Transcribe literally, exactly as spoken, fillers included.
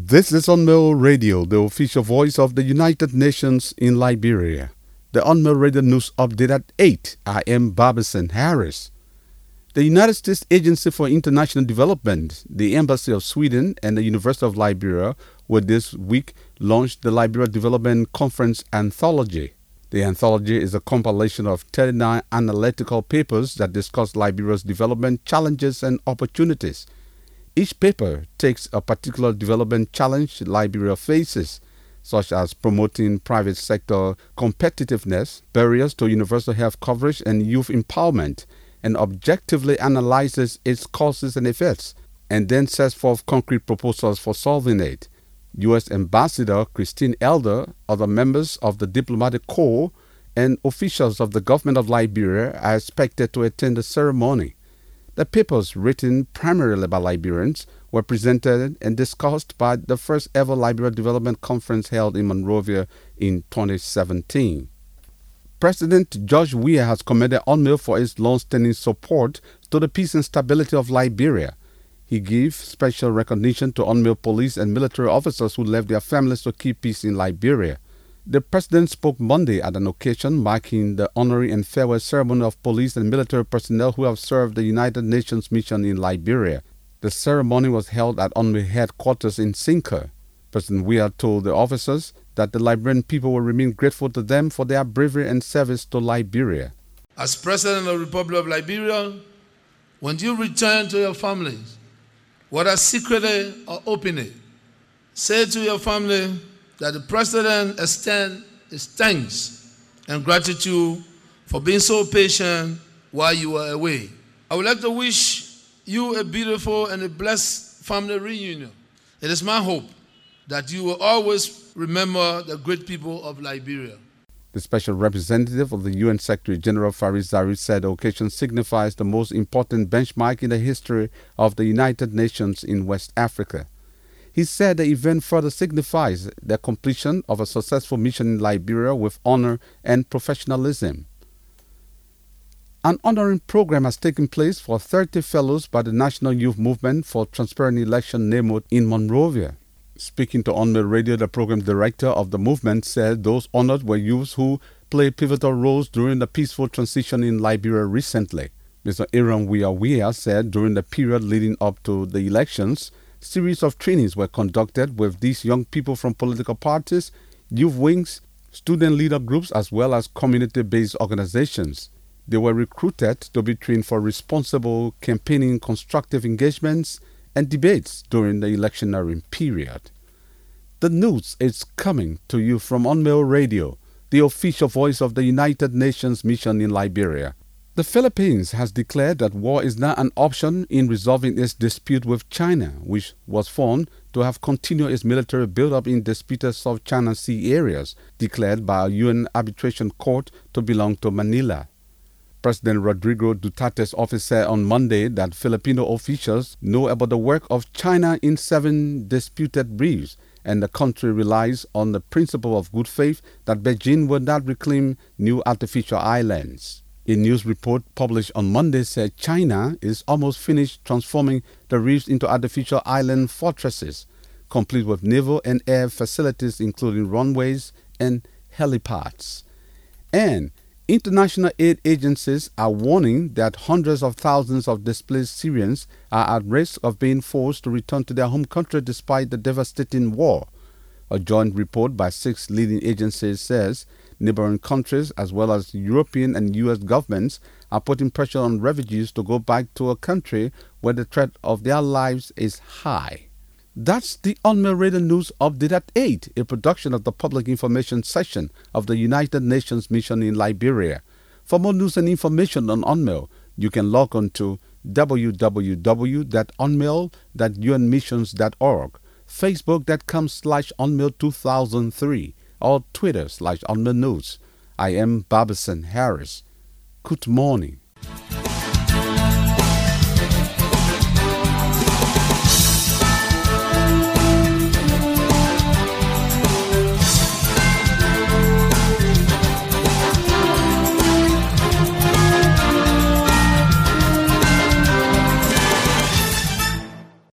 This is Unmail Radio, the official voice of the United Nations in Liberia. The Unmail Radio News Update at eight. I am Barbison Harris. The United States Agency for International Development, the Embassy of Sweden, and the University of Liberia will this week launch the Liberia Development Conference Anthology. The anthology is a compilation of thirty-nine analytical papers that discuss Liberia's development challenges and opportunities. Each paper takes a particular development challenge Liberia faces, such as promoting private sector competitiveness, barriers to universal health coverage, and youth empowerment, and objectively analyzes its causes and effects, and then sets forth concrete proposals for solving it. U S Ambassador Christine Elder, other members of the diplomatic corps, and officials of the government of Liberia are expected to attend the ceremony. The papers, written primarily by Liberians, were presented and discussed by the first ever Liberia Development Conference held in Monrovia in twenty seventeen. President George Weah has commended Unmail for its long-standing support to the peace and stability of Liberia. He gave special recognition to Unmail police and military officers who left their families to keep peace in Liberia. The president spoke Monday at an occasion marking the honorary and farewell ceremony of police and military personnel who have served the United Nations mission in Liberia. The ceremony was held at Unmail headquarters in Sinker. President Weah told the officers that the Liberian people will remain grateful to them for their bravery and service to Liberia. As President of the Republic of Liberia, when you return to your families, whether secretly or openly, say to your family that the President extends his thanks and gratitude for being so patient while you were away. I would like to wish you a beautiful and a blessed family reunion. It is my hope that you will always remember the great people of Liberia. The special representative of the U N Secretary General Farid Zari said the occasion signifies the most important benchmark in the history of the United Nations in West Africa. He said the event further signifies the completion of a successful mission in Liberia with honor and professionalism. An honoring program has taken place for thirty fellows by the National Youth Movement for Transparent Election NAMOT in Monrovia. Speaking to Unmail Radio, the program director of the movement said those honored were youths who played pivotal roles during the peaceful transition in Liberia recently. Mister Aaron Weah said during the period leading up to the elections, series of trainings were conducted with these young people from political parties, youth wings, student leader groups, as well as community-based organizations. They were recruited to be trained for responsible campaigning, constructive engagements, and debates during the electioneering period. The news is coming to you from Unmail Radio, the official voice of the United Nations mission in Liberia. The Philippines has declared that war is not an option in resolving its dispute with China, which was found to have continued its military buildup in disputed South China Sea areas, declared by a U N arbitration court to belong to Manila. President Rodrigo Duterte's office said on Monday that Filipino officials know about the work of China in seven disputed reefs, and the country relies on the principle of good faith that Beijing will not reclaim new artificial islands. A news report published on Monday said China is almost finished transforming the reefs into artificial island fortresses, complete with naval and air facilities including runways and helipads. And international aid agencies are warning that hundreds of thousands of displaced Syrians are at risk of being forced to return to their home country despite the devastating war. A joint report by six leading agencies says neighboring countries as well as European and U S governments are putting pressure on refugees to go back to a country where the threat of their lives is high. That's the Unmail Radio News Update at eight, a production of the Public Information Section of the United Nations Mission in Liberia. For more news and information on Unmail, you can log on to w w w dot unmail dot u n missions dot org, facebook.com slash unmail 2003, or Twitter slash unmail news. I am Barbison Harris. Good morning.